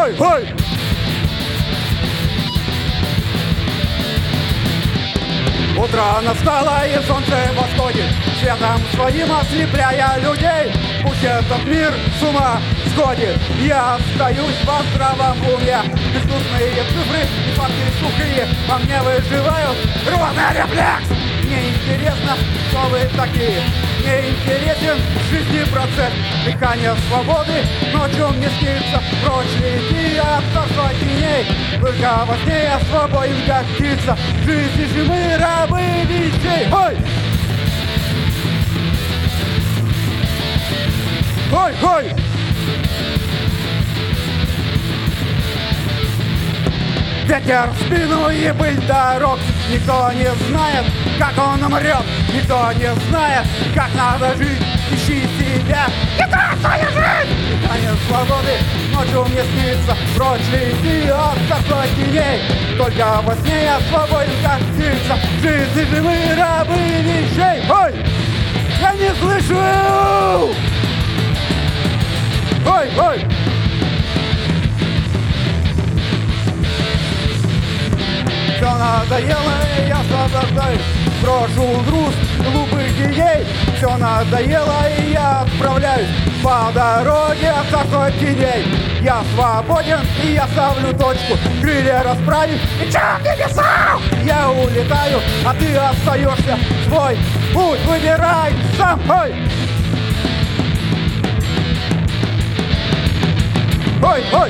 Хой, хой! Утро настало и солнце восходит, светом своим ослепляя людей. Пусть этот мир с ума сходит, я остаюсь во здравом уме. Безвкусные цифры и факты сухие во мне выживают рваный рефлекс. Мне интересно, кто вы такие. Мне интересен жизни процесс. Дыхание свободы ночью мне снится. Прочь лети от царства теней. Только во сне я свободен, как птица. В жизни же мы рабы вещей. Ой! Ой, ой! Ветер в спину и пыль дорог. Никто не знает, как он умрет. Никто не знает, как надо жить. Ищи себя и трасса жизнь. Дыхание свободы ночью мне снится. Прочь лети от царства теней. Только во сне я свободен, как птица. В жизни же мы рабы вещей. Ой! Я не слышу! Ой, ой! Все надоело, и я освобождаюсь. Брошу груз глупых идей. Все надоело, и я отправляюсь по дороге от царства теней. Я свободен, и я ставлю точку. Крылья расправив, и чем небеса? Я улетаю, а ты остаешься. Свой путь выбирай сам. Ой! Ой, ой!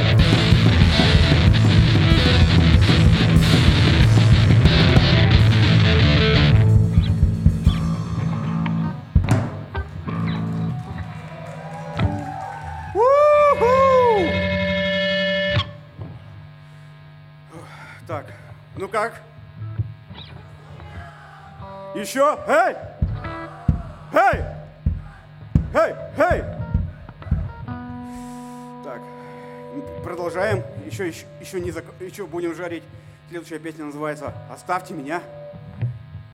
Так, ну как? Еще? Эй! Эй! Эй! Эй! Так, продолжаем. Еще будем жарить. Следующая песня называется «Оставьте меня».